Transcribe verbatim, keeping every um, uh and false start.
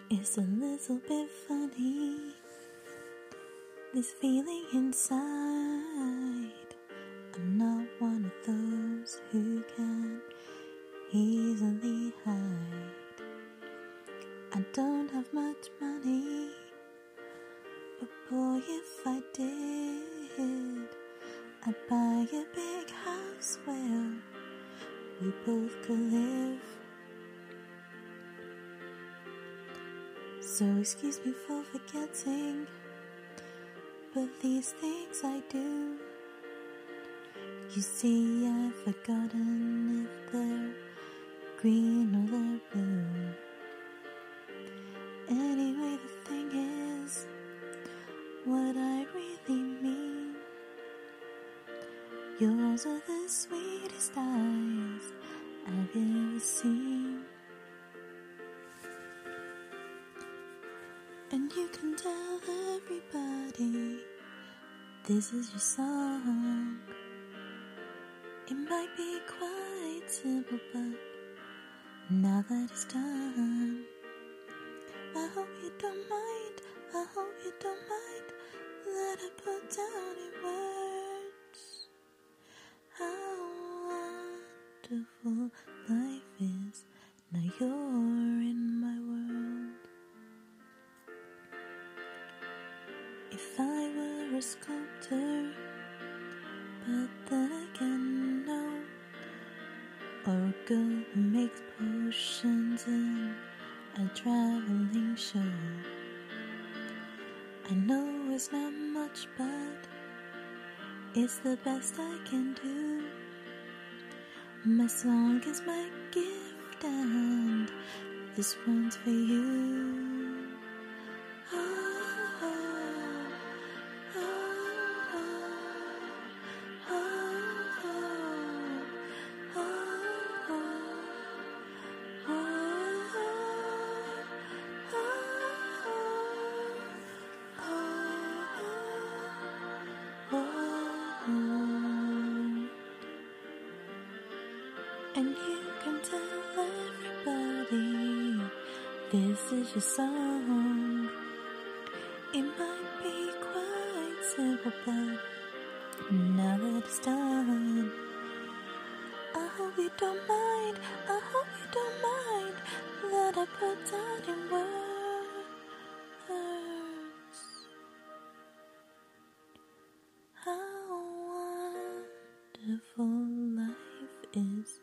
It's a little bit funny, this feeling inside. I'm not one of those who can easily hide. I don't have much money, but boy, if I did, I'd buy a big house where we both could live. So excuse me for forgetting, but these things I do. You see, I've forgotten if they're green or they're blue. Anyway, the thing is, what I really mean, yours are the sweetest eyes I've ever seen. And you can tell everybody this is your song. It might be quite simple, but now that it's done, I hope you don't mind, I hope you don't mind that I put down in words how wonderful life is. Now you're in my world. If I were a sculptor, but then again no, or a girl who makes potions in a traveling show. I know it's not much, but it's the best I can do. My song is my gift, and this one's for you. And you can tell everybody this is your song. It might be quite simple, but now that it's done, I hope you don't mind, I hope you don't mind that I put down in words how wonderful life is.